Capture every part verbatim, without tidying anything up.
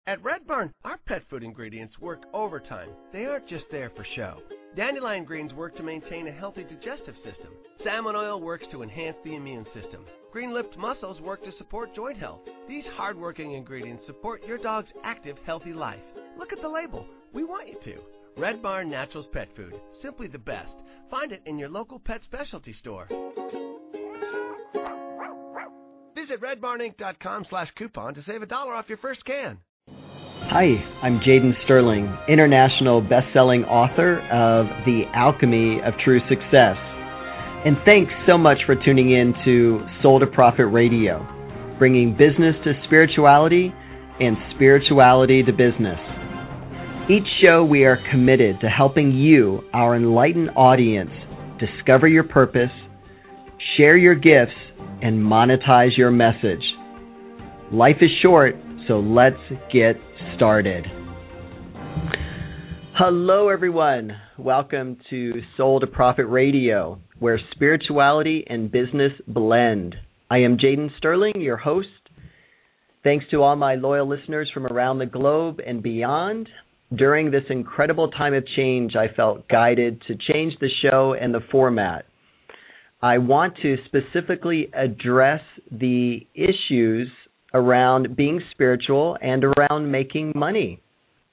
At Red Barn, our pet food ingredients work overtime. They aren't just there for show. Dandelion greens work to maintain a healthy digestive system. Salmon oil works to enhance the immune system. Green-lipped mussels work to support joint health. These hard-working ingredients support your dog's active, healthy life. Look at the label. We want you to. Red Barn Naturals Pet Food. Simply the best. Find it in your local pet specialty store. Visit red barn inc dot com slash coupon to save a dollar off your first can. Hi, I'm Jaden Sterling, international best-selling author of The Alchemy of True Success. And thanks so much for tuning in to Soul to Profit Radio, bringing business to spirituality and spirituality to business. Each show we are committed to helping you, our enlightened audience, discover your purpose, share your gifts, and monetize your message. Life is short, so let's get started. Hello, everyone. Welcome to Soul to Profit Radio, where spirituality and business blend. I am Jaden Sterling, your host. Thanks to all my loyal listeners from around the globe and beyond. During this incredible time of change, I felt guided to change the show and the format. I want to specifically address the issues around being spiritual and around making money.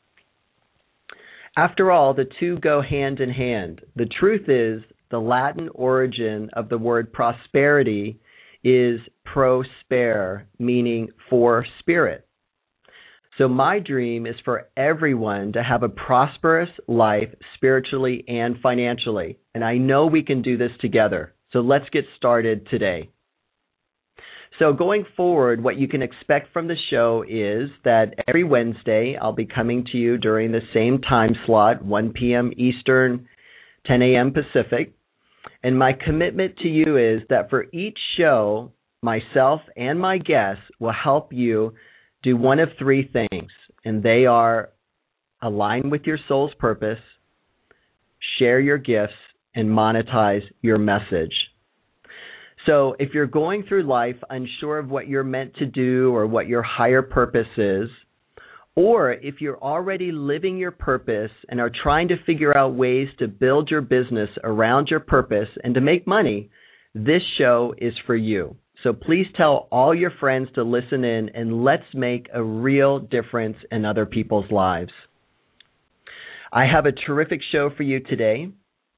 After all, the two go hand in hand. The truth is, the Latin origin of the word prosperity is prospere, meaning for spirit. So my dream is for everyone to have a prosperous life spiritually and financially. And I know we can do this together. So let's get started today. So going forward, what you can expect from the show is that every Wednesday I'll be coming to you during the same time slot, one p.m. Eastern, ten a.m. Pacific. And my commitment to you is that for each show, myself and my guests will help you do one of three things. And they are align with your soul's purpose, share your gifts, and monetize your message. So if you're going through life unsure of what you're meant to do or what your higher purpose is, or if you're already living your purpose and are trying to figure out ways to build your business around your purpose and to make money, this show is for you. So please tell all your friends to listen in and let's make a real difference in other people's lives. I have a terrific show for you today.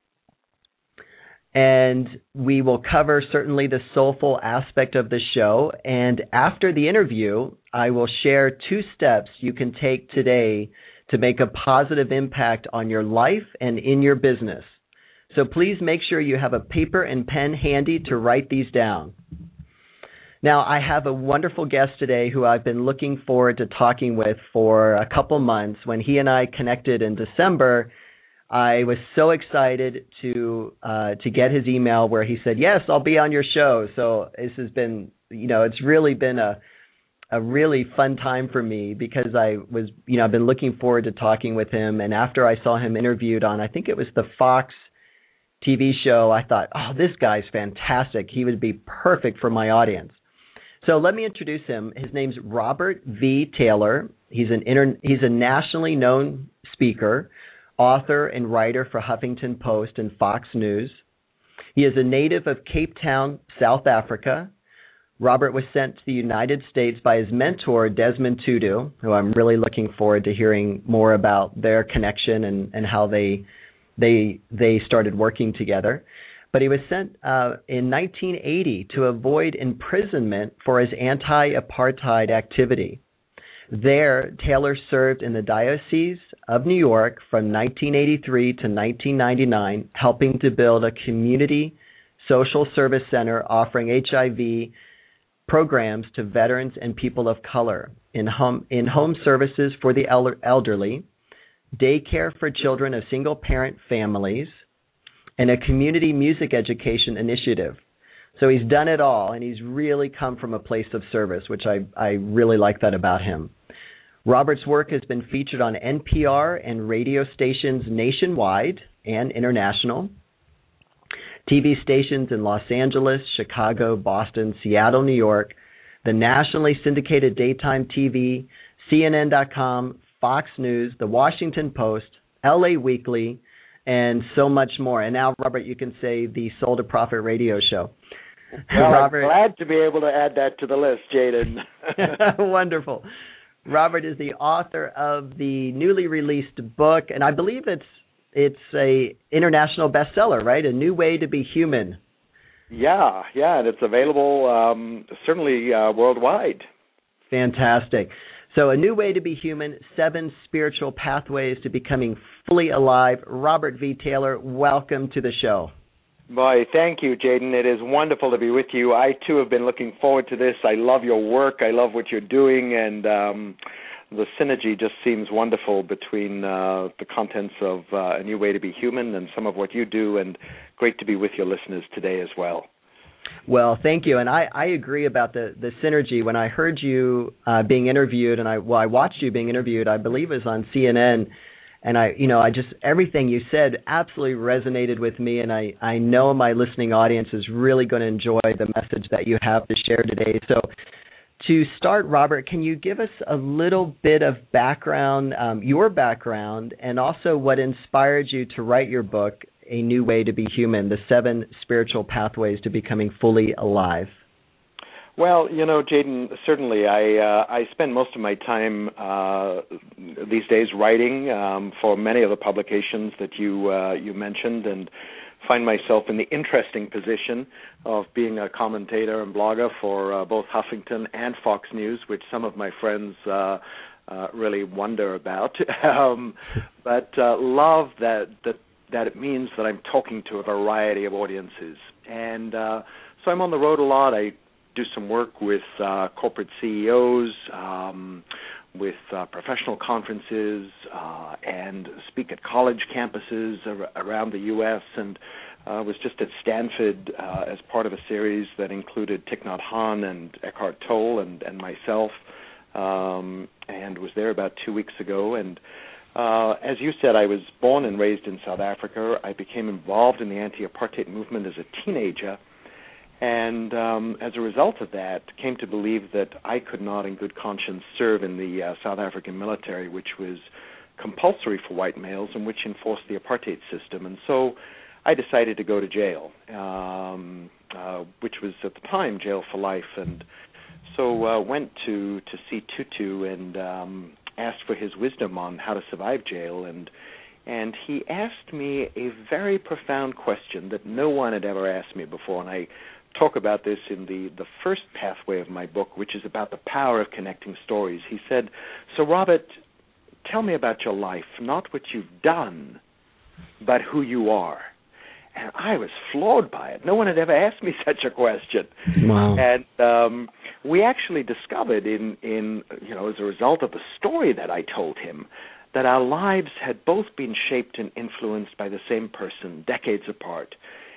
And we will cover certainly the soulful aspect of the show. And after the interview, I will share two steps you can take today to make a positive impact on your life and in your business. So please make sure you have a paper and pen handy to write these down. Now, I have a wonderful guest today who I've been looking forward to talking with for a couple months. When he and I connected in December, I was so excited to uh, to get his email where he said, yes, I'll be on your show. So this has been, you know, it's really been a a really fun time for me because I was, you know, I've been looking forward to talking with him. And after I saw him interviewed on, I think it was the Fox T V show, I thought, oh, this guy's fantastic. He would be perfect for my audience. So let me introduce him. His name's Robert V. Taylor. He's an inter- he's a nationally known speaker, author and writer for Huffington Post and Fox News. He is a native of Cape Town, South Africa. Robert was sent to the United States by his mentor, Desmond Tutu, who I'm really looking forward to hearing more about their connection and, and how they they they started working together. But he was sent uh, in nineteen eighty to avoid imprisonment for his anti-apartheid activity. There, Taylor served in the Diocese of New York from nineteen eighty-three to nineteen ninety-nine, helping to build a community social service center offering H I V programs to veterans and people of color, in home, in home services for the elderly, daycare for children of single-parent families, and a community music education initiative. So he's done it all, and he's really come from a place of service, which I, I really like that about him. Robert's work has been featured on N P R and radio stations nationwide and international, T V stations in Los Angeles, Chicago, Boston, Seattle, New York, the nationally syndicated daytime T V C N N dot com, Fox News, The Washington Post, L A Weekly, and so much more. And now, Robert, you can say the Soul to Profit radio show. Well, Robert, I'm glad to be able to add that to the list, Jaden. Wonderful. Robert is the author of the newly released book, and I believe it's it's a international bestseller, right? A New Way to Be Human. Yeah, yeah, and it's available um, certainly uh, worldwide. Fantastic. So, A New Way to Be Human, Seven Spiritual Pathways to Becoming Fully Alive. Robert V. Taylor, welcome to the show. Boy, thank you, Jaden. It is wonderful to be with you. I, too, have been looking forward to this. I love your work. I love what you're doing, and um, the synergy just seems wonderful between uh, the contents of uh, A New Way to Be Human and some of what you do, and great to be with your listeners today as well. Well, thank you, and I, I agree about the, the synergy. When I heard you uh, being interviewed, and I well, I watched you being interviewed, I believe it was on C N N, and I, you know, I just, everything you said absolutely resonated with me, and I, I know my listening audience is really going to enjoy the message that you have to share today. So to start, Robert, can you give us a little bit of background, um, your background, and also what inspired you to write your book, A New Way to Be Human, the Seven Spiritual Pathways to Becoming Fully Alive? Well, you know, Jaden, certainly I uh, I spend most of my time uh, these days writing um, for many of the publications that you uh, you mentioned, and find myself in the interesting position of being a commentator and blogger for uh, both Huffington and Fox News, which some of my friends uh, uh, really wonder about. um, but uh, love that that that it means that I'm talking to a variety of audiences, and uh, so I'm on the road a lot. I do some work with uh, corporate C E Os, um, with uh, professional conferences, uh, and speak at college campuses ar- around the U S, and uh, was just at Stanford uh, as part of a series that included Thich Nhat Hanh and Eckhart Tolle and, and myself, um, and was there about two weeks ago. And uh, as you said, I was born and raised in South Africa. I became involved in the anti-apartheid movement as a teenager, and um, as a result of that, came to believe that I could not in good conscience serve in the uh, South African military, which was compulsory for white males and which enforced the apartheid system. And so I decided to go to jail, um, uh, which was at the time jail for life. And so uh, went to, to see Tutu and um, asked for his wisdom on how to survive jail. And And he asked me a very profound question that no one had ever asked me before. And I talk about this in the, the first pathway of my book, which is about the power of connecting stories. He said, "So, Robert, tell me about your life, not what you've done, but who you are." And I was floored by it. No one had ever asked me such a question. Wow. And um, we actually discovered in, in, you know, as a result of the story that I told him, that our lives had both been shaped and influenced by the same person, decades apart.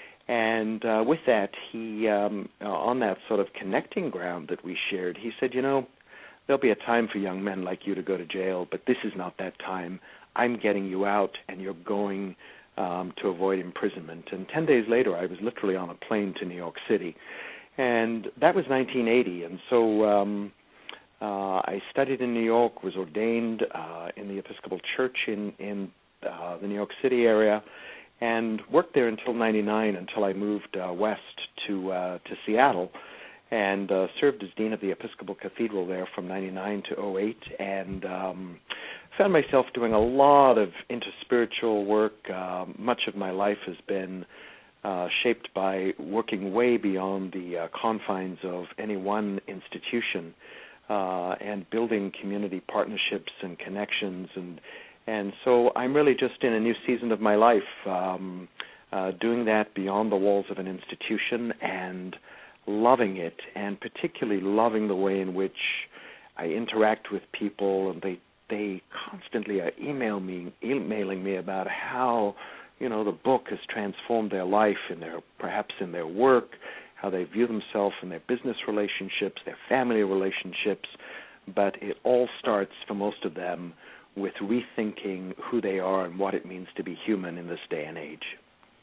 And uh, with that, he, um, uh, on that sort of connecting ground that we shared, he said, you know, there'll be a time for young men like you to go to jail, but this is not that time. I'm getting you out, and you're going um, to avoid imprisonment. And ten days later, I was literally on a plane to New York City. And that was nineteen eighty, and so Um, Uh, I studied in New York, was ordained uh, in the Episcopal Church in, in uh, the New York City area, and worked there until ninety-nine, until I moved uh, west to uh, to Seattle, and uh, served as Dean of the Episcopal Cathedral there from ninety-nine to oh eight, and um, found myself doing a lot of interspiritual work. Uh, much of my life has been uh, shaped by working way beyond the uh, confines of any one institution. Uh, and building community partnerships and connections, and and so I'm really just in a new season of my life, um, uh, doing that beyond the walls of an institution and loving it, and particularly loving the way in which I interact with people, and they they constantly are email me, emailing me about how, you know, the book has transformed their life and their perhaps in their work, how they view themselves in their business relationships, their family relationships, but it all starts for most of them with rethinking who they are and what it means to be human in this day and age.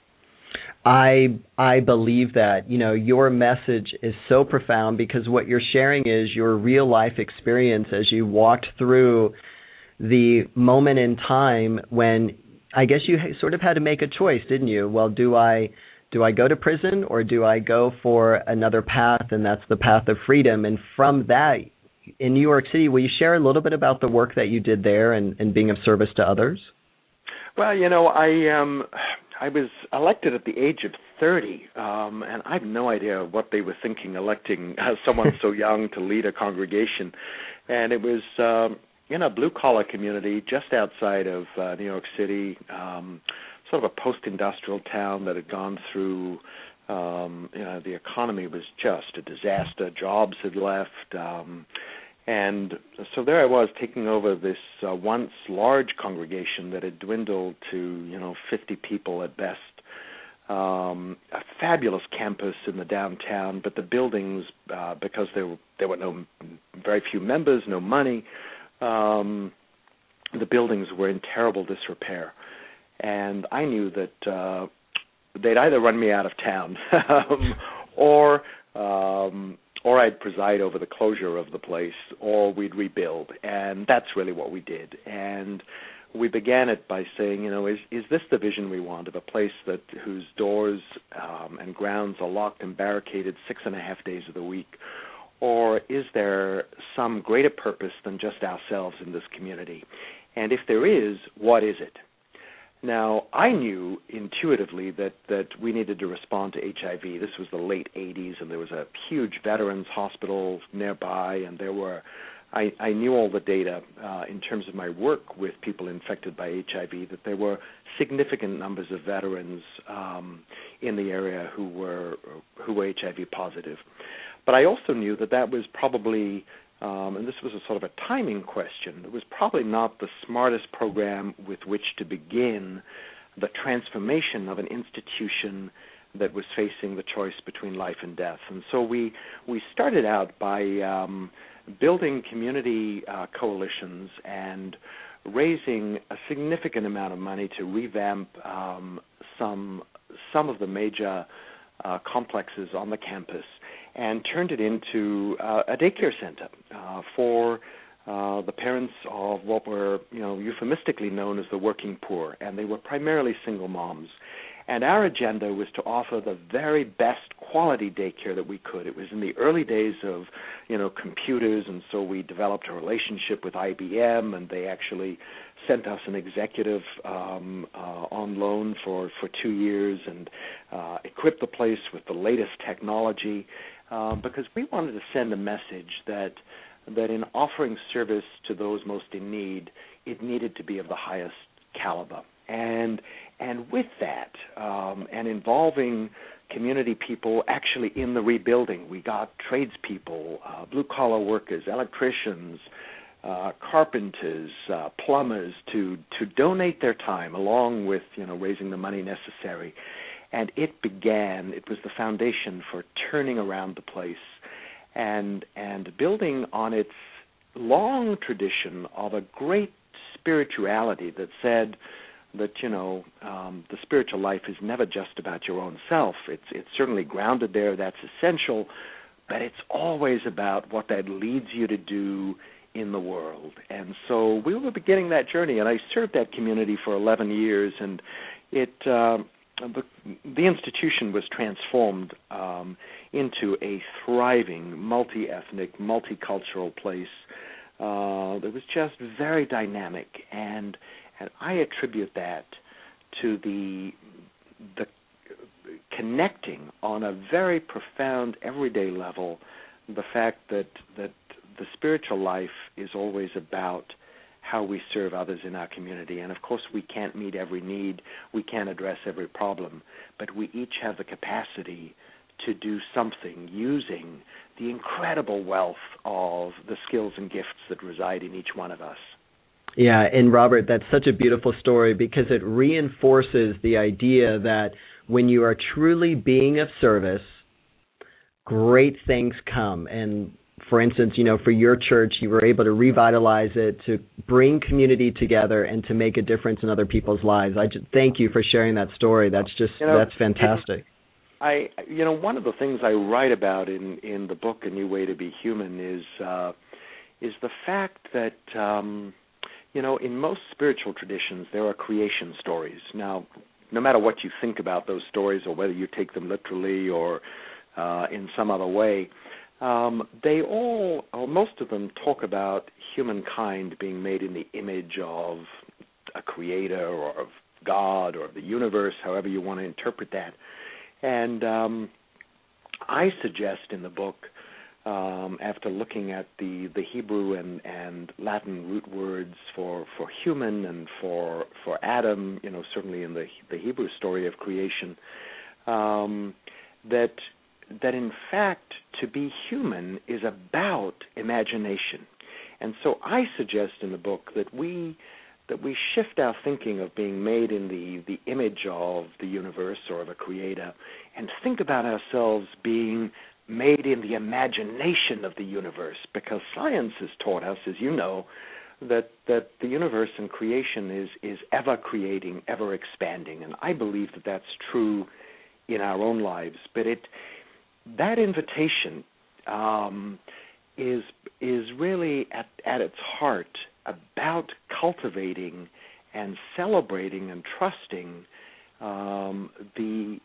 I I believe that. You know, your message is so profound because what you're sharing is your real life experience as you walked through the moment in time when I guess you sort of had to make a choice, didn't you? Well, do I do I go to prison or do I go for another path, and that's the path of freedom? And from that, in New York City, will you share a little bit about the work that you did there and, and being of service to others? Well, you know, I um, I was elected at the age of thirty, um, and I have no idea what they were thinking electing uh, someone so young to lead a congregation. And it was um, in a blue-collar community just outside of uh, New York City, um, sort of a post-industrial town that had gone through, um, you know, the economy was just a disaster. Jobs had left. Um, And so there I was taking over this uh, once large congregation that had dwindled to, you know, fifty people at best. Um, a fabulous campus in the downtown, but the buildings, uh, because there were, there were no very few members, no money, um, the buildings were in terrible disrepair. And I knew that uh, they'd either run me out of town um, or... Um, or I'd preside over the closure of the place, or we'd rebuild. And that's really what we did. And we began it by saying, you know, is is this the vision we want of a place that whose doors um, and grounds are locked and barricaded six and a half days of the week? Or is there some greater purpose than just ourselves in this community? And if there is, what is it? Now, I knew intuitively that, that we needed to respond to H I V. This was the late eighties, and there was a huge veterans hospital nearby, and there were, I, I knew all the data uh, in terms of my work with people infected by H I V, that there were significant numbers of veterans um, in the area who were who were H I V positive. But I also knew that that was probably Um, and this was a sort of a timing question. It was probably not the smartest program with which to begin the transformation of an institution that was facing the choice between life and death. And so we we started out by um, building community uh, coalitions and raising a significant amount of money to revamp um, some some of the major uh, complexes on the campus, and turned it into uh, a daycare center uh, for uh, the parents of what were, you know, euphemistically known as the working poor, and they were primarily single moms. And our agenda was to offer the very best quality daycare that we could. It was in the early days of, you know, computers, and so we developed a relationship with I B M, and they actually sent us an executive um, uh, on loan for, for two years and uh, equipped the place with the latest technology um, because we wanted to send a message that that in offering service to those most in need, it needed to be of the highest caliber. And and with that, um, and involving community people actually in the rebuilding, we got tradespeople, uh, blue-collar workers, electricians, uh, carpenters, uh, plumbers to to donate their time along with, you know, raising the money necessary. And it began, it was the foundation for turning around the place and and building on its long tradition of a great spirituality that said that, you know, um, the spiritual life is never just about your own self. It's it's certainly grounded there, that's essential, but it's always about what that leads you to do in the world. And so we were beginning that journey, and I served that community for eleven years, and it uh, the, the institution was transformed um, into a thriving, multi-ethnic, multicultural place uh, that was just very dynamic, and and I attribute that to the the connecting on a very profound, everyday level, the fact that that the spiritual life is always about how we serve others in our community. And of course, we can't meet every need, we can't address every problem, but we each have the capacity to do something using the incredible wealth of the skills and gifts that reside in each one of us. Yeah, and Robert, that's such a beautiful story because it reinforces the idea that when you are truly being of service, great things come. And for instance, you know, for your church, you were able to revitalize it, to bring community together, and to make a difference in other people's lives. I just thank you for sharing that story. That's just you know, that's fantastic. I, you know, one of the things I write about in, in the book A New Way to Be Human is uh, is the fact that um, you know, in most spiritual traditions there are creation stories. Now, no matter what you think about those stories, or whether you take them literally or uh, in some other way, um, they all, or most of them, talk about humankind being made in the image of a creator or of God or of the universe, however you want to interpret that. And um, I suggest in the book, um, after looking at the, the Hebrew and, and Latin root words for, for human and for for Adam, you know, certainly in the the Hebrew story of creation, um, that that in fact to be human is about imagination. And so I suggest in the book that we that we shift our thinking of being made in the, the image of the universe or of a creator, and think about ourselves being made in the imagination of the universe, because science has taught us, as you know, that that the universe and creation is, is ever creating, ever expanding, and I believe that that's true in our own lives. But it that invitation um, is is really at, at its heart about cultivating and celebrating and trusting um, the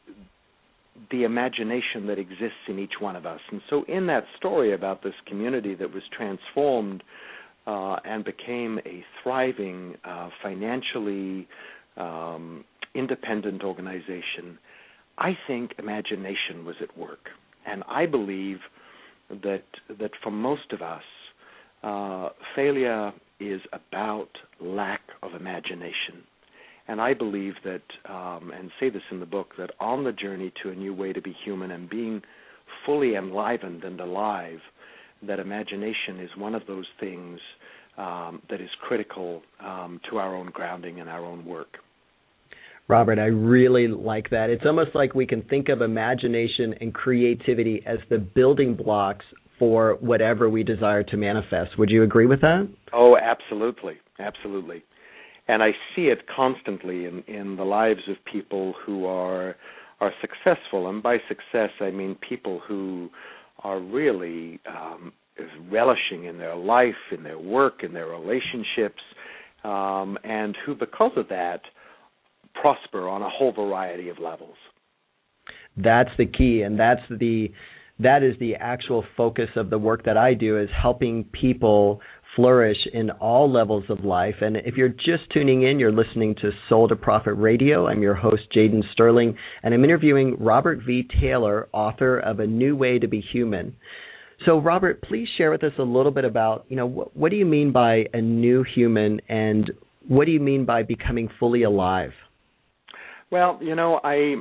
the imagination that exists in each one of us. And so in that story about this community that was transformed uh, and became a thriving, uh, financially um, independent organization, I think imagination was at work. And I believe that that for most of us, uh, failure is about lack of imagination. And I believe that, um, and say this in the book, that on the journey to a new way to be human and being fully enlivened and alive, that imagination is one of those things um, that is critical um, to our own grounding and our own work. Robert, I really like that. It's almost like we can think of imagination and creativity as the building blocks for whatever we desire to manifest. Would you agree with that? Oh, absolutely. Absolutely. And I see it constantly in, in the lives of people who are are successful. And by success, I mean people who are really um, relishing in their life, in their work, in their relationships, um, and who, because of that, prosper on a whole variety of levels. That's the key, and that's the that is the actual focus of the work that I do, is helping people flourish in all levels of life. And if you're just tuning in, you're listening to Soul to Profit Radio. I'm your host, Jaden Sterling, and I'm interviewing Robert V. Taylor, author of A New Way to Be Human. So, Robert, please share with us a little bit about, you know, what, what do you mean by a new human, and what do you mean by becoming fully alive? Well, you know, I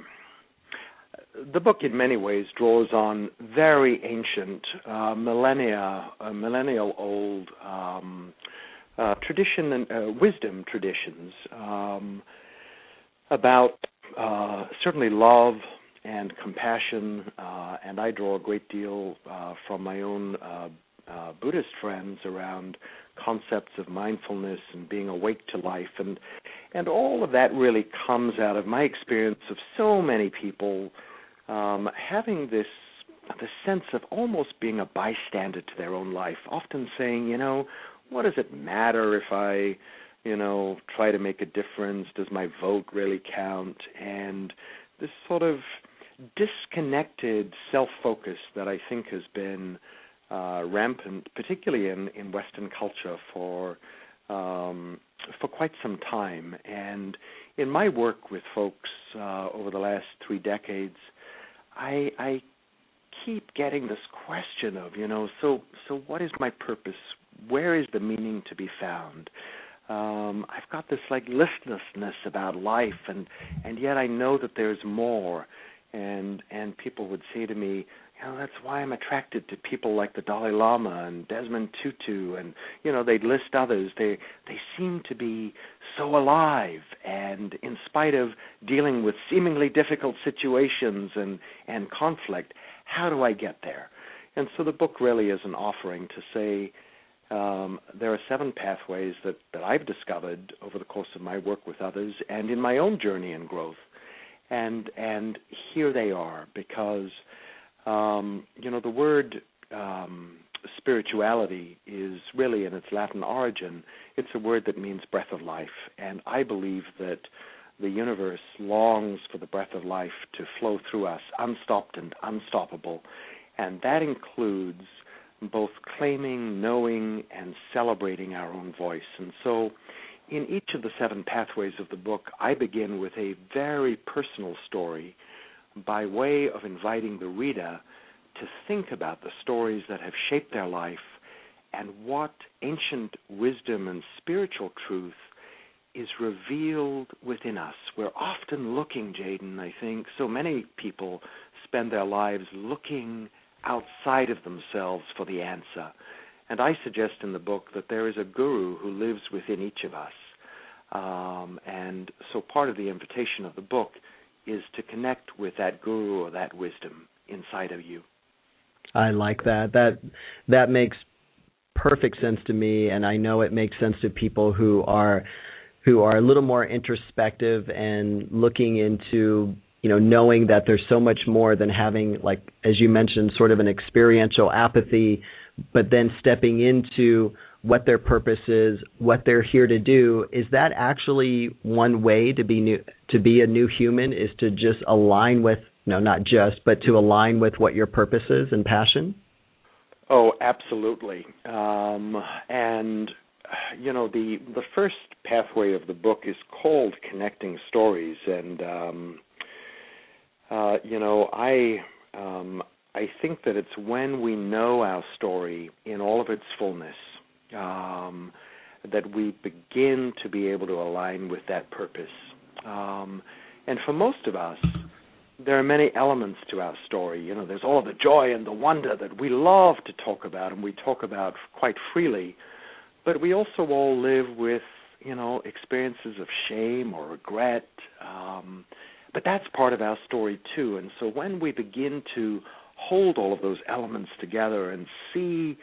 the book in many ways draws on very ancient, uh, millennia, uh, millennial-old um, uh, tradition and uh, wisdom traditions um, about uh, certainly love and compassion, uh, and I draw a great deal uh, from my own uh, uh, Buddhist friends around concepts of mindfulness and being awake to life, and and all of that really comes out of my experience of so many people um, having this the sense of almost being a bystander to their own life, often saying, you know, what does it matter if I, you know, try to make a difference? Does my vote really count? And this sort of disconnected self-focus that I think has been uh, rampant, particularly in, in Western culture for um, for quite some time. And in my work with folks uh, over the last three decades, I, I keep getting this question of, you know, so so what is my purpose? Where is the meaning to be found? Um, I've got this like listlessness about life, and, and yet I know that there's more. And and people would say to me, you know, that's why I'm attracted to people like the Dalai Lama and Desmond Tutu, and you know, they'd list others. They they seem to be so alive, and in spite of dealing with seemingly difficult situations and and conflict, how do I get there? And so the book really is an offering to say um, there are seven pathways that, that I've discovered over the course of my work with others and in my own journey and growth. And and here they are because, um, you know, the word um, spirituality is really in its Latin origin. It's a word that means breath of life. And I believe that the universe longs for the breath of life to flow through us, unstopped and unstoppable. And that includes both claiming, knowing, and celebrating our own voice. And so in each of the seven pathways of the book, I begin with a very personal story by way of inviting the reader to think about the stories that have shaped their life and what ancient wisdom and spiritual truth is revealed within us. We're often looking, Jaden, I think, so many people spend their lives looking outside of themselves for the answer. And I suggest in the book that there is a guru who lives within each of us. Um, and so part of the invitation of the book is to connect with that guru or that wisdom inside of you. I like that. That that makes perfect sense to me, and I know it makes sense to people who are who are a little more introspective and looking into, you know, knowing that there's so much more than having, like, as you mentioned, sort of an experiential apathy, but then stepping into what their purpose is, what they're here to do. Is that actually one way to be new, to be a new human, is to just align with, no, not just, but to align with what your purpose is and passion? Oh, absolutely. Um, and, you know, the the first pathway of the book is called Connecting Stories. And, um, uh, you know, I um, I think that it's when we know our story in all of its fullness um, that we begin to be able to align with that purpose. Um, and for most of us, there are many elements to our story. You know, there's all the joy and the wonder that we love to talk about and we talk about quite freely. But we also all live with, you know, experiences of shame or regret. Um, but that's part of our story too. And so when we begin to hold all of those elements together and see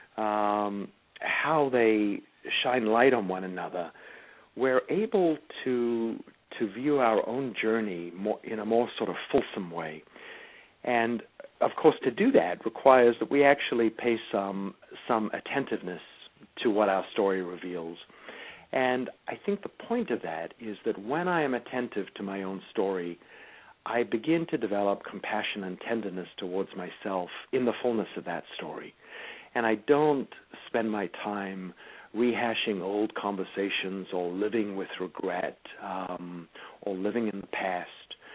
um, how they shine light on one another, we're able to to view our own journey more, in a more sort of fulsome way. And, of course, to do that requires that we actually pay some some attentiveness to what our story reveals. And I think the point of that is that when I am attentive to my own story, I begin to develop compassion and tenderness towards myself in the fullness of that story. And I don't spend my time rehashing old conversations or living with regret um, or living in the past,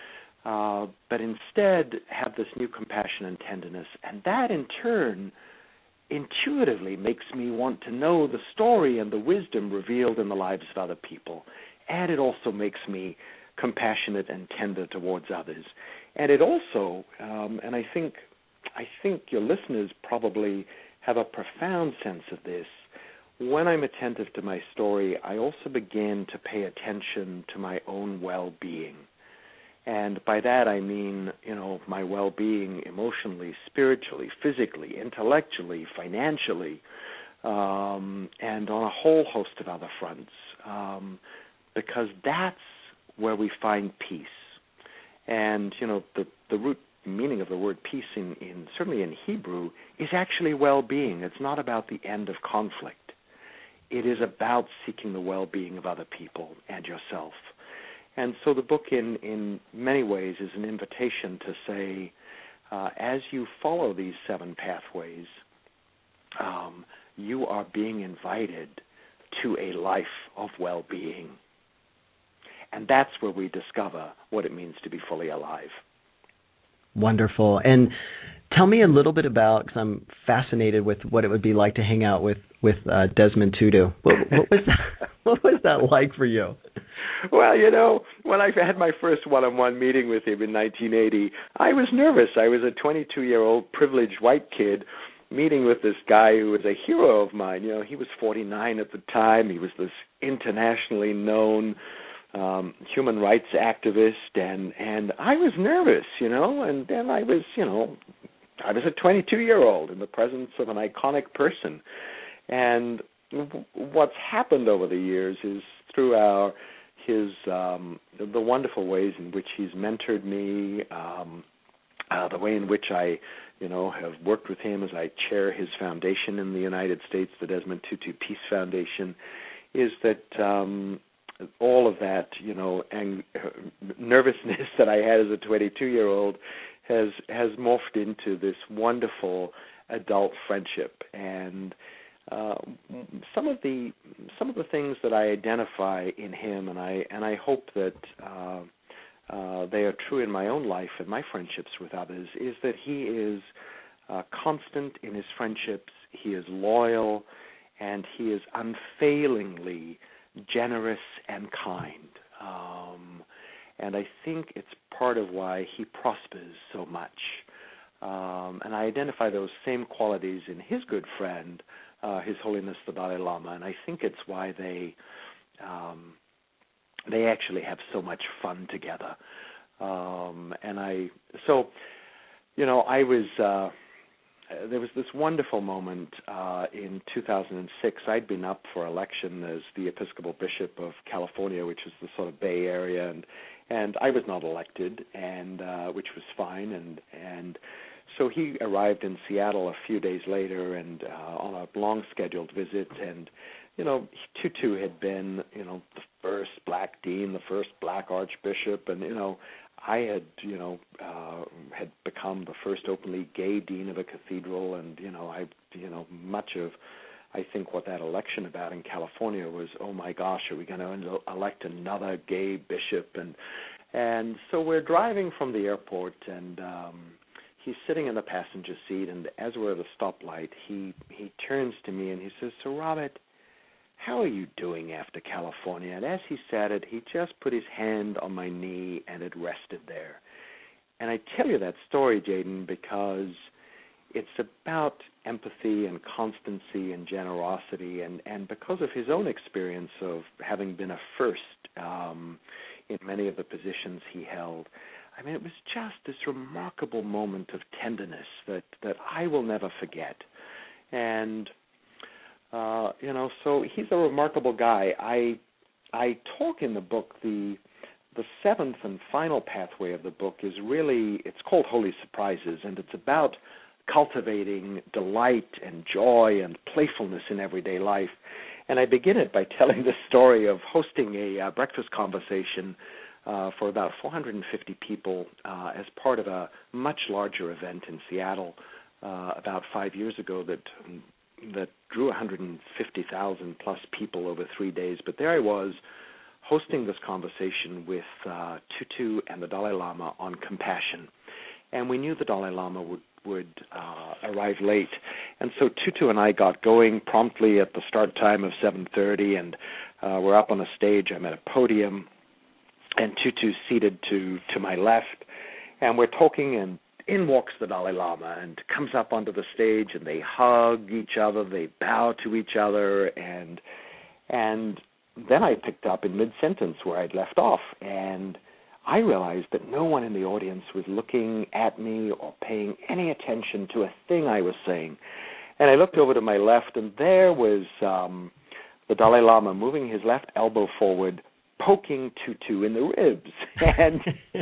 uh, but instead have this new compassion and tenderness. And that, in turn, intuitively makes me want to know the story and the wisdom revealed in the lives of other people. And it also makes me compassionate and tender towards others. And it also, um, and I think, I think your listeners probably have a profound sense of this, when I'm attentive to my story, I also begin to pay attention to my own well-being. And by that I mean, you know, my well-being emotionally, spiritually, physically, intellectually, financially, um, and on a whole host of other fronts, um, because that's where we find peace. And, you know, the, the root meaning of the word peace, in, in certainly in Hebrew, is actually well-being. It's not about the end of conflict. It is about seeking the well-being of other people and yourself. And so the book in, in many ways is an invitation to say, uh, as you follow these seven pathways, um, you are being invited to a life of well-being. And that's where we discover what it means to be fully alive. Wonderful. And tell me a little bit about, because I'm fascinated with what it would be like to hang out with with uh, Desmond Tutu. What, what was that, what was that like for you? Well, you know, when I had my first one-on-one meeting with him in nineteen eighty, I was nervous. I was a twenty-two-year-old privileged white kid meeting with this guy who was a hero of mine. You know, he was forty-nine at the time. He was this internationally known Um, human rights activist, and, and I was nervous, you know, and then I was, you know, I was a twenty-two-year-old in the presence of an iconic person. And w- what's happened over the years is through our his um, the wonderful ways in which he's mentored me, um, uh, the way in which I, you know, have worked with him as I chair his foundation in the United States, the Desmond Tutu Peace Foundation, is that um, all of that, you know, ang- nervousness that I had as a twenty-two-year-old has has morphed into this wonderful adult friendship. And uh, some of the some of the things that I identify in him, and I and I hope that uh, uh, they are true in my own life and my friendships with others, is that he is uh, constant in his friendships. He is loyal, and he is unfailingly generous and kind. Um, and I think it's part of why he prospers so much. Um, and I identify those same qualities in his good friend, uh, His Holiness the Dalai Lama, and I think it's why they um, they actually have so much fun together. Um, and I, so, you know, I was, uh, there was this wonderful moment uh, in two thousand six. I'd been up for election as the Episcopal Bishop of California, which is the sort of Bay Area, and and I was not elected, and uh, which was fine. And and so he arrived in Seattle a few days later, and uh, on a long scheduled visit. And you know, Tutu had been, you know, the first black dean, the first black archbishop, and you know, I had, you know, uh, had become the first openly gay dean of a cathedral, and you know, I, you know, much of, I think what that election about in California was, oh my gosh, are we going to elect another gay bishop? And and so we're driving from the airport, and um, he's sitting in the passenger seat, and as we're at a stoplight, he he turns to me and he says, "So Robert, how are you doing after California?" And as he said it, he just put his hand on my knee and it rested there. And I tell you that story, Jaden, because it's about empathy and constancy and generosity, and, and because of his own experience of having been a first um, in many of the positions he held. I mean, it was just this remarkable moment of tenderness that, that I will never forget. And Uh, you know, so he's a remarkable guy. I I talk in the book, the the seventh and final pathway of the book is really, it's called Holy Surprises, and it's about cultivating delight and joy and playfulness in everyday life. And I begin it by telling the story of hosting a uh, breakfast conversation uh, for about four hundred fifty people uh, as part of a much larger event in Seattle uh, about five years ago that that drew one hundred fifty thousand plus people over three days. But there I was hosting this conversation with uh, Tutu and the Dalai Lama on compassion. And we knew the Dalai Lama would, would uh, arrive late. And so Tutu and I got going promptly at the start time of seven thirty, and uh, we're up on a stage. I'm at a podium, and Tutu's seated to, to my left, and we're talking, and in walks the Dalai Lama and comes up onto the stage, and they hug each other, they bow to each other, and and then I picked up in mid-sentence where I'd left off, and I realized that no one in the audience was looking at me or paying any attention to a thing I was saying. And I looked over to my left, and there was um, the Dalai Lama moving his left elbow forward, poking Tutu in the ribs. And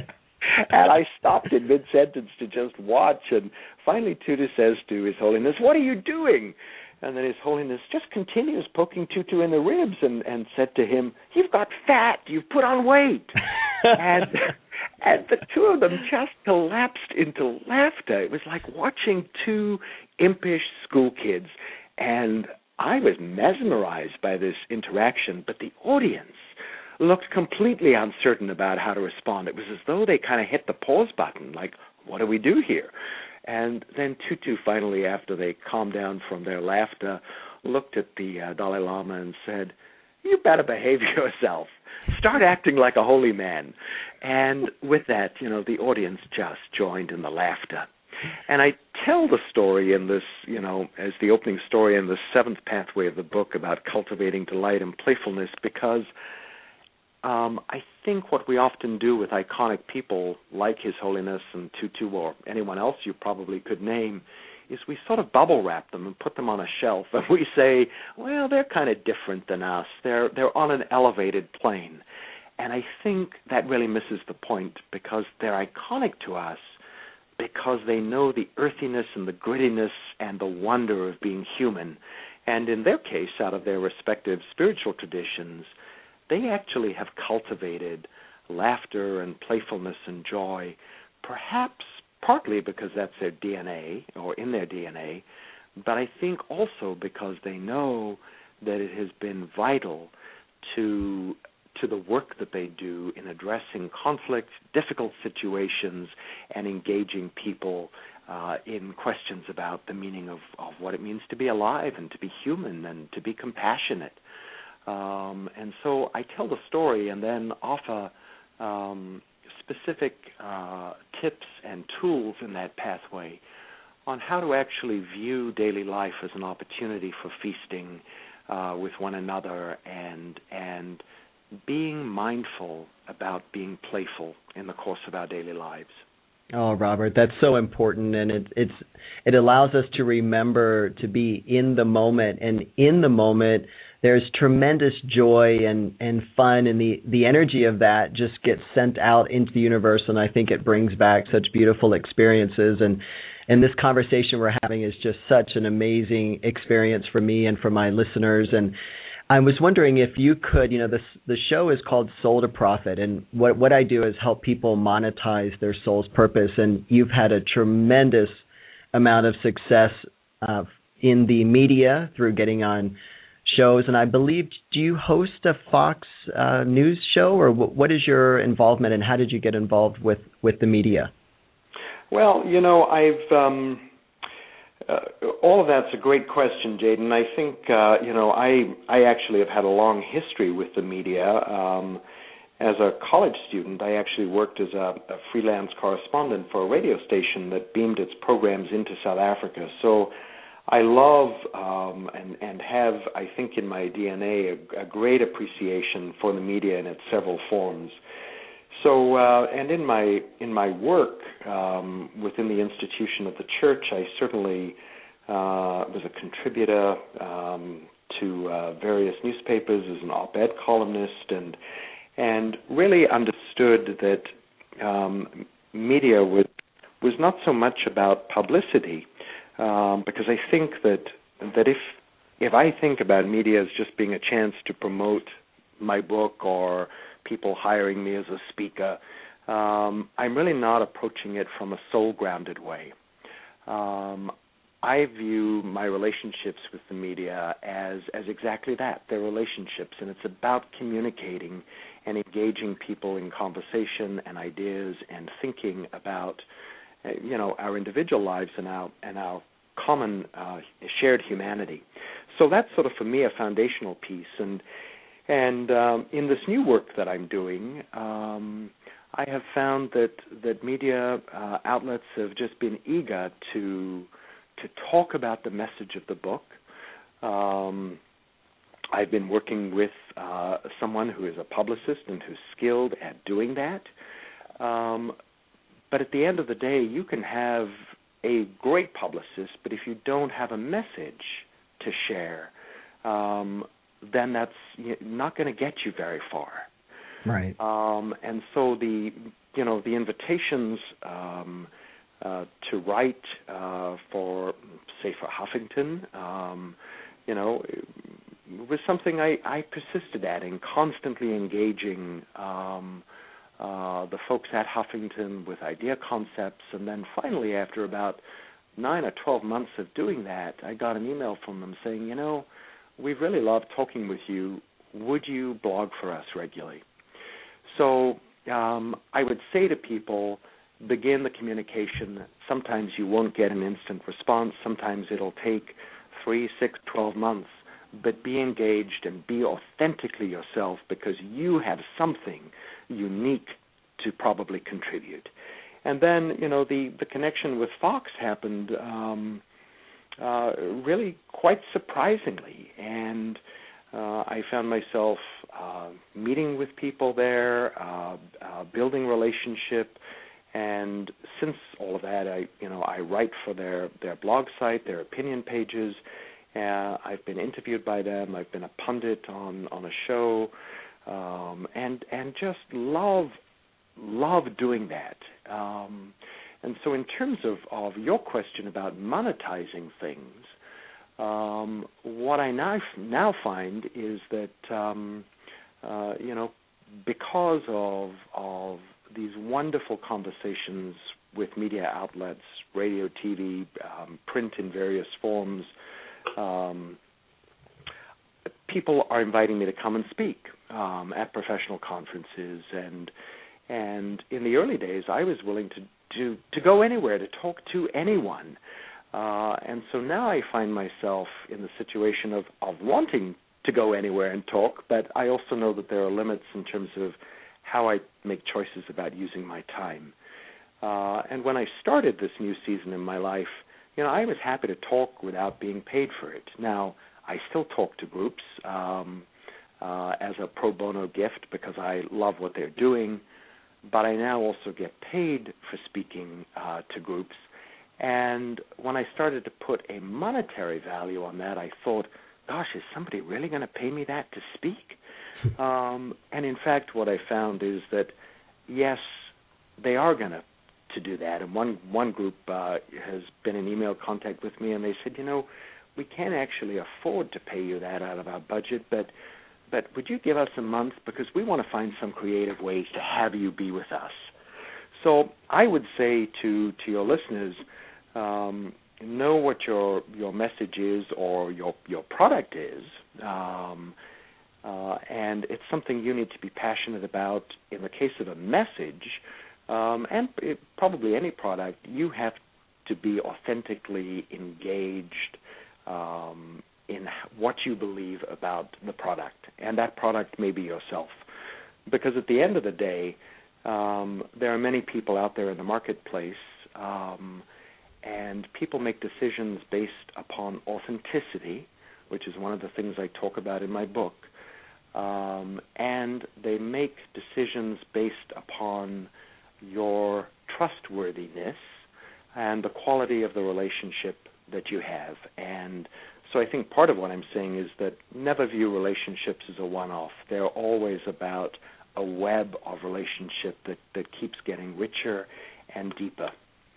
And I stopped in mid-sentence to just watch, and finally Tutu says to His Holiness, "What are you doing?" And then His Holiness just continues poking Tutu in the ribs and, and said to him, "You've got fat, you've put on weight." and and the two of them just collapsed into laughter. It was like watching two impish school kids, and I was mesmerized by this interaction, but the audience looked completely uncertain about how to respond. It was as though they kind of hit the pause button, like, what do we do here? And then Tutu finally, after they calmed down from their laughter, looked at the uh, Dalai Lama and said, "You better behave yourself. Start acting like a holy man." And with that, you know, the audience just joined in the laughter. And I tell the story in this, you know, as the opening story in the seventh pathway of the book about cultivating delight and playfulness, because um, I think what we often do with iconic people like His Holiness and Tutu or anyone else you probably could name is we sort of bubble wrap them and put them on a shelf, and we say, well, they're kind of different than us. They're they're on an elevated plane. And I think that really misses the point, because they're iconic to us because they know the earthiness and the grittiness and the wonder of being human. And in their case, out of their respective spiritual traditions, they actually have cultivated laughter and playfulness and joy, perhaps partly because that's their D N A or in their D N A, but I think also because they know that it has been vital to to the work that they do in addressing conflict, difficult situations, and engaging people uh, in questions about the meaning of, of what it means to be alive and to be human and to be compassionate. Um, and so I tell the story and then offer um, specific uh, tips and tools in that pathway on how to actually view daily life as an opportunity for feasting uh, with one another and and being mindful about being playful in the course of our daily lives. Oh, Robert, that's so important, and it, it's it allows us to remember to be in the moment, and in the moment there's tremendous joy and, and fun, and the, the energy of that just gets sent out into the universe, and I think it brings back such beautiful experiences, and and this conversation we're having is just such an amazing experience for me and for my listeners. And I was wondering if you could, you know, this, the show is called Soul to Profit, and what, what I do is help people monetize their soul's purpose, and you've had a tremendous amount of success uh, in the media through getting on shows, and I believe, do you host a Fox uh, News show, or w- what is your involvement, and how did you get involved with, with the media? Well, you know, I've... Um Uh, all of that's a great question, Jaden. I think, uh, you know, I I actually have had a long history with the media. Um, as a college student, I actually worked as a, a freelance correspondent for a radio station that beamed its programs into South Africa. So I love um, and, and have, I think, in my D N A, a, a great appreciation for the media in its several forms. So, uh, and in my in my work um, within the institution of the church, I certainly uh, was a contributor um, to uh, various newspapers as an op-ed columnist, and and really understood that um, media was was not so much about publicity, um, because I think that that if if I think about media as just being a chance to promote my book or people hiring me as a speaker, um, I'm really not approaching it from a soul-grounded way. Um, I view my relationships with the media as as exactly that. They're relationships, and it's about communicating and engaging people in conversation and ideas and thinking about, uh, you know, our individual lives and our and our common uh, shared humanity. So that's sort of, for me, a foundational piece. And And um, in this new work that I'm doing, um, I have found that that media uh, outlets have just been eager to to talk about the message of the book. Um, I've been working with uh, someone who is a publicist and who's skilled at doing that. Um, but at the end of the day, you can have a great publicist, but if you don't have a message to share, um, then that's not going to get you very far. Right. Um, and so the, you know, the invitations um, uh, to write uh, for, say, for Huffington, um, you know, was something I, I persisted at in constantly engaging um, uh, the folks at Huffington with idea concepts. And then finally, after about nine or twelve months of doing that, I got an email from them saying, you know, we've really loved talking with you. Would you blog for us regularly? So um, I would say to people, begin the communication. Sometimes you won't get an instant response. Sometimes it'll take three, six, twelve months. But be engaged and be authentically yourself, because you have something unique to probably contribute. And then, you know, the, the connection with Fox happened um, Uh, really quite surprisingly, and uh, I found myself uh, meeting with people there, uh, uh, building relationship. And since all of that, I, you know, I write for their, their blog site, their opinion pages. Uh, I've been interviewed by them. I've been a pundit on, on a show, um, and and just love love doing that. Um, and so, in terms of, of your question about monetizing things, um, what I now now find is that um, uh, you know, because of of these wonderful conversations with media outlets, radio, T V, um, print in various forms. Um, people are inviting me to come and speak um, at professional conferences, and and in the early days, I was willing to to, to go anywhere to talk to anyone, uh, and so now I find myself in the situation of, of wanting to go anywhere and talk, but I also know that there are limits in terms of how I make choices about using my time. Uh, and when I started this new season in my life, you know, I was happy to talk without being paid for it. Now, I still talk to groups um, uh, as a pro bono gift because I love what they're doing, but I now also get paid for speaking uh, to groups. And when I started to put a monetary value on that, I thought, gosh, is somebody really going to pay me that to speak? um, and in fact, what I found is that, yes, they are going to to do that. And one one group uh, has been in email contact with me, and they said, you know, we can't actually afford to pay you that out of our budget, but but would you give us a month because we want to find some creative ways to have you be with us. So I would say to to your listeners, um, know what your your message is or your your product is, um, uh, and it's something you need to be passionate about. In the case of a message, Um, and it, probably any product, you have to be authentically engaged um, in what you believe about the product, and that product may be yourself. Because at the end of the day, um, there are many people out there in the marketplace, um, and people make decisions based upon authenticity, which is one of the things I talk about in my book, um, and they make decisions based upon your trustworthiness and the quality of the relationship that you have. And so I think part of what I'm saying is that never view relationships as a one-off. They're always about a web of relationship that, that keeps getting richer and deeper.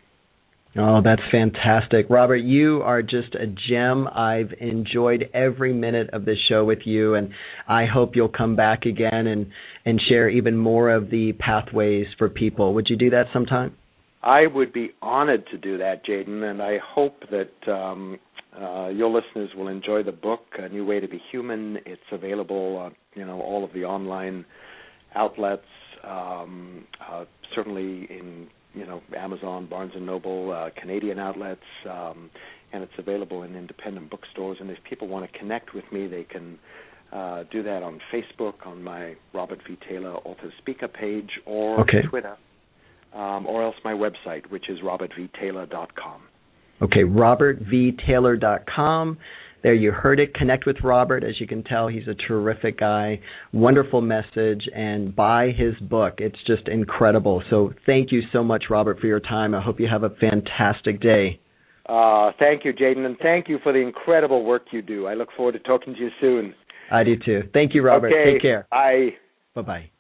Oh, that's fantastic. Robert, you are just a gem. I've enjoyed every minute of this show with you, and I hope you'll come back again and, and share even more of the pathways for people. Would you do that sometime? I would be honored to do that, Jaden, and I hope that um, uh, your listeners will enjoy the book, A New Way to Be Human. It's available on, you know, all of the online outlets, um, uh, certainly in you know, Amazon, Barnes and Noble, uh, Canadian outlets, um, and it's available in independent bookstores. And if people want to connect with me, they can uh, do that on Facebook, on my Robert V. Taylor Author Speaker page, or okay. Twitter, um, or else my website, which is robert v taylor dot com. Okay, robert v taylor dot com. There you heard it. Connect with Robert. As you can tell, he's a terrific guy, wonderful message, and buy his book. It's just incredible. So thank you so much, Robert, for your time. I hope you have a fantastic day. Uh, thank you, Jaden, and thank you for the incredible work you do. I look forward to talking to you soon. I do too. Thank you, Robert. Okay. Take care. Bye. Bye-bye.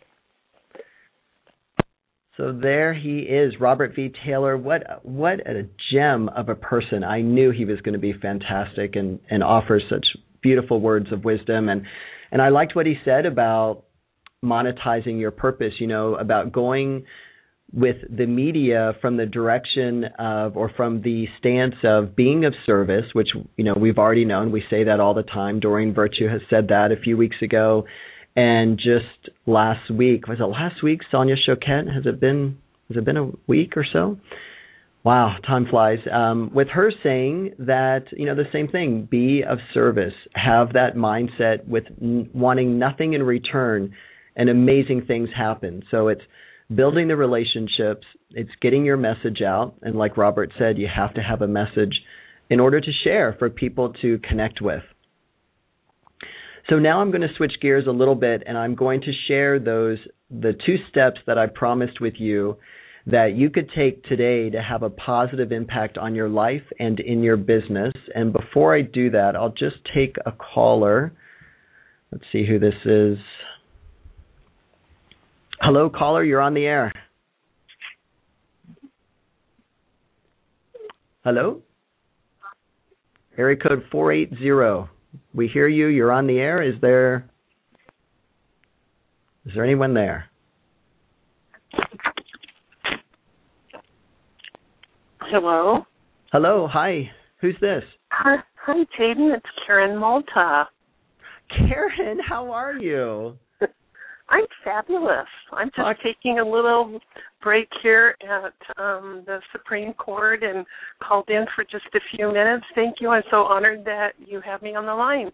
So there he is, Robert V. Taylor. What what a gem of a person. I knew he was going to be fantastic and, and offer such beautiful words of wisdom. And, and I liked what he said about monetizing your purpose, you know, about going with the media from the direction of or from the stance of being of service, which, you know, we've already known. We say that all the time. Doreen Virtue has said that a few weeks ago. And just last week, was it last week, Sonia Choquette? Has it been has it been a week or so? Wow, time flies. Um, with her saying that, you know, the same thing, be of service, have that mindset with n- wanting nothing in return, and amazing things happen. So it's building the relationships, it's getting your message out, and like Robert said, you have to have a message in order to share for people to connect with. So now I'm going to switch gears a little bit, and I'm going to share those the two steps that I promised with you that you could take today to have a positive impact on your life and in your business. And before I do that, I'll just take a caller. Let's see who this is. Hello, caller, you're on the air. Hello? Area code four eight zero. We hear you. You're on the air. Is there is there anyone there? Hello. Hello. Hi. Who's this? Hi, hi, Jaden. It's Karen Malta. Karen, how are you? I'm fabulous. I'm just Talk. taking a little break here at um, the Supreme Court and called in for just a few minutes. Thank you. I'm so honored that you have me on the line.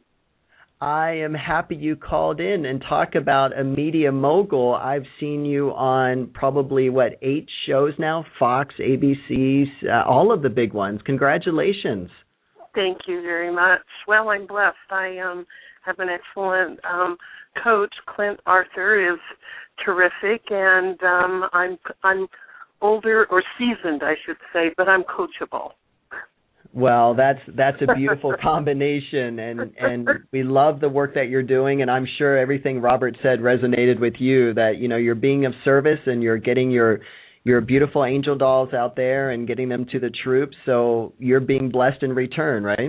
I am happy you called in and talk about a media mogul. I've seen you on probably, what, eight shows now, Fox, A B C, uh, all of the big ones. Congratulations. Thank you very much. Well, I'm blessed. I um, have an excellent um, coach. Clint Arthur is terrific, and um, I'm I'm older or seasoned, I should say, but I'm coachable. Well, that's that's a beautiful combination, and, and we love the work that you're doing, and I'm sure everything Robert said resonated with you, that, you know, you're being of service and you're getting your your beautiful angel dolls out there and getting them to the troops, so you're being blessed in return, right?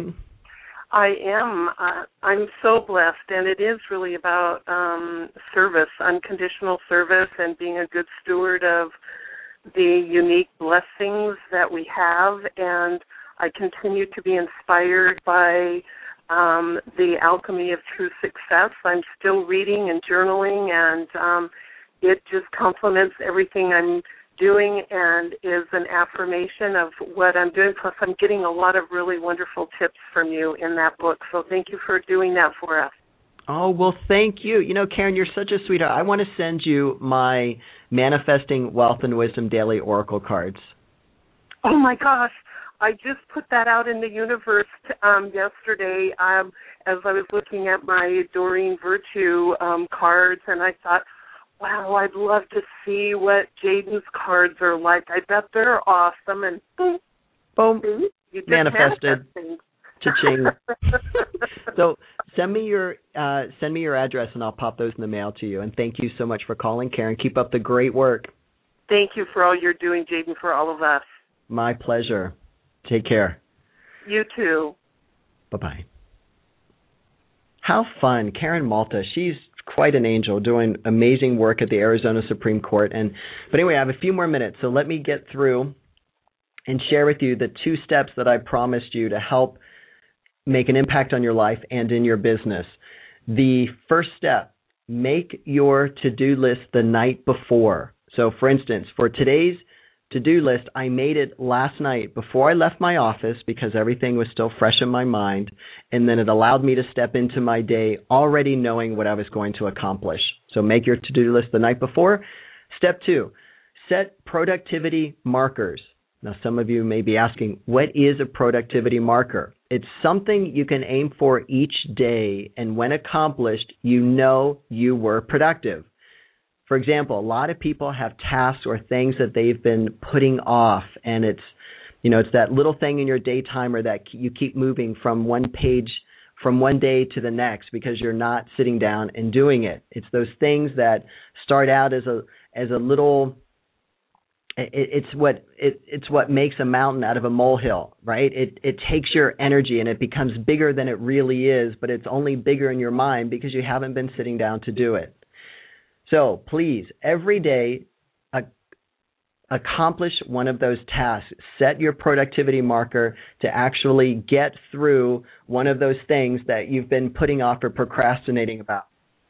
I am. Uh, I'm so blessed, and it is really about um, service, unconditional service, and being a good steward of the unique blessings that we have, and I continue to be inspired by um, the alchemy of true success. I'm still reading and journaling, and um, it just complements everything I'm doing and is an affirmation of what I'm doing. Plus, I'm getting a lot of really wonderful tips from you in that book. So thank you for doing that for us. Oh, well, thank you. You know, Karen, you're such a sweetheart. I want to send you my Manifesting Wealth and Wisdom Daily Oracle cards. Oh, my gosh. I just put that out in the universe um, yesterday um, as I was looking at my Doreen Virtue um, cards, and I thought, wow, I'd love to see what Jaden's cards are like. I bet they're awesome. And boom, boom, see, you just manifested. manifesting. Cha-ching. So send me your uh, send me your address, and I'll pop those in the mail to you. And thank you so much for calling, Karen. Keep up the great work. Thank you for all you're doing, Jaden, for all of us. My pleasure. Take care. You too. Bye-bye. How fun. Karen Malta, she's quite an angel doing amazing work at the Arizona Supreme Court. And But anyway, I have a few more minutes, so let me get through and share with you the two steps that I promised you to help make an impact on your life and in your business. The first step, make your to-do list the night before. So, for instance, for today's to-do list, I made it last night before I left my office because everything was still fresh in my mind, and then it allowed me to step into my day already knowing what I was going to accomplish. So make your to-do list the night before. Step two, set productivity markers. Now, some of you may be asking, what is a productivity marker? It's something you can aim for each day, and when accomplished, you know you were productive. For example, a lot of people have tasks or things that they've been putting off, and it's, you know, it's that little thing in your day timer that you keep moving from one page, from one day to the next because you're not sitting down and doing it. It's those things that start out as a as a little. It, it's what it, it's what makes a mountain out of a molehill, right? It it takes your energy and it becomes bigger than it really is, but it's only bigger in your mind because you haven't been sitting down to do it. So please, every day, uh, accomplish one of those tasks. Set your productivity marker to actually get through one of those things that you've been putting off or procrastinating about.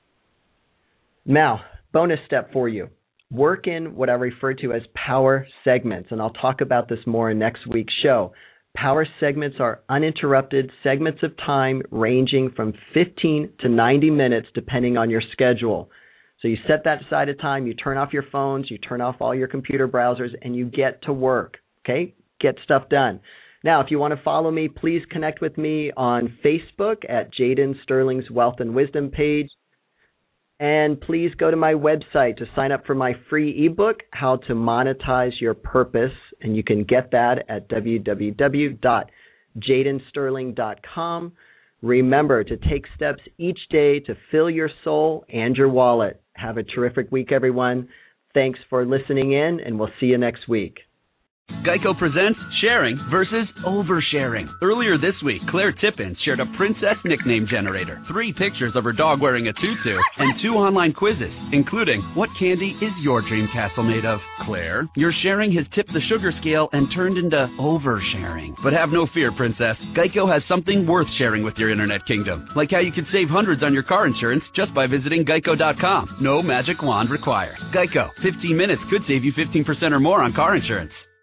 Now, bonus step for you. Work in what I refer to as power segments, and I'll talk about this more in next week's show. Power segments are uninterrupted segments of time ranging from fifteen to ninety minutes depending on your schedule. So you set that aside of time, you turn off your phones, you turn off all your computer browsers, and you get to work, okay? Get stuff done. Now, if you want to follow me, please connect with me on Facebook at Jaden Sterling's Wealth and Wisdom page. And please go to my website to sign up for my free ebook, How to Monetize Your Purpose. And you can get that at w w w dot jaden sterling dot com. Remember to take steps each day to fill your soul and your wallet. Have a terrific week, everyone. Thanks for listening in, and we'll see you next week. Geico presents sharing versus oversharing. Earlier this week, Claire Tippins shared a princess nickname generator, three pictures of her dog wearing a tutu, and two online quizzes, including, what candy is your dream castle made of? Claire, your sharing has tipped the sugar scale and turned into oversharing. But have no fear, princess. Geico has something worth sharing with your internet kingdom, like how you could save hundreds on your car insurance just by visiting geico dot com. No magic wand required. Geico, fifteen minutes could save you fifteen percent or more on car insurance.